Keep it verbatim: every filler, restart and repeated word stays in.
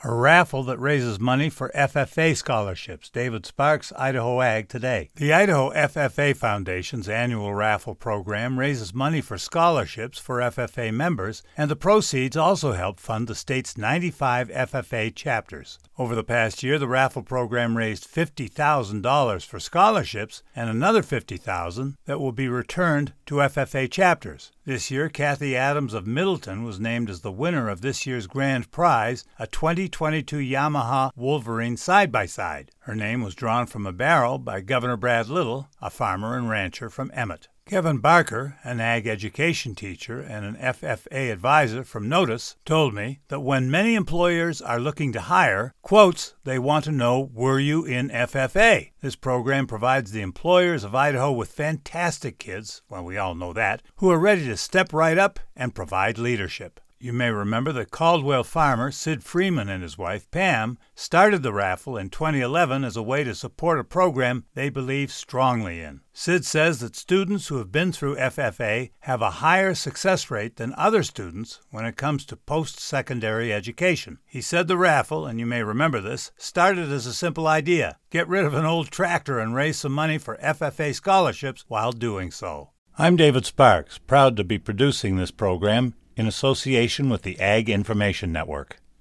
A raffle that raises money for F F A scholarships. David Sparks, Idaho Ag Today. The Idaho F F A Foundation's annual raffle program raises money for scholarships for F F A members, and the proceeds also help fund the state's ninety-five F F A chapters. Over the past year, the raffle program raised fifty thousand dollars for scholarships and another fifty thousand dollars that will be returned to F F A chapters. This year, Kathy Adams of Middleton was named as the winner of this year's grand prize, a twenty twenty-two Yamaha Wolverine side-by-side. Her name was drawn from a barrel by Governor Brad Little, a farmer and rancher from Emmett. Kevin Barker, an ag education teacher and an F F A advisor from Notice, told me that when many employers are looking to hire, quotes, they want to know, were you in F F A? This program provides the employers of Idaho with fantastic kids, well, we all know that, who are ready to step right up and provide leadership. You may remember that Caldwell farmer Sid Freeman and his wife, Pam, started the raffle in twenty eleven as a way to support a program they believe strongly in. Sid says that students who have been through F F A have a higher success rate than other students when it comes to post-secondary education. He said the raffle, and you may remember this, started as a simple idea: get rid of an old tractor and raise some money for F F A scholarships while doing so. I'm David Sparks, proud to be producing this program in association with the Ag Information Network.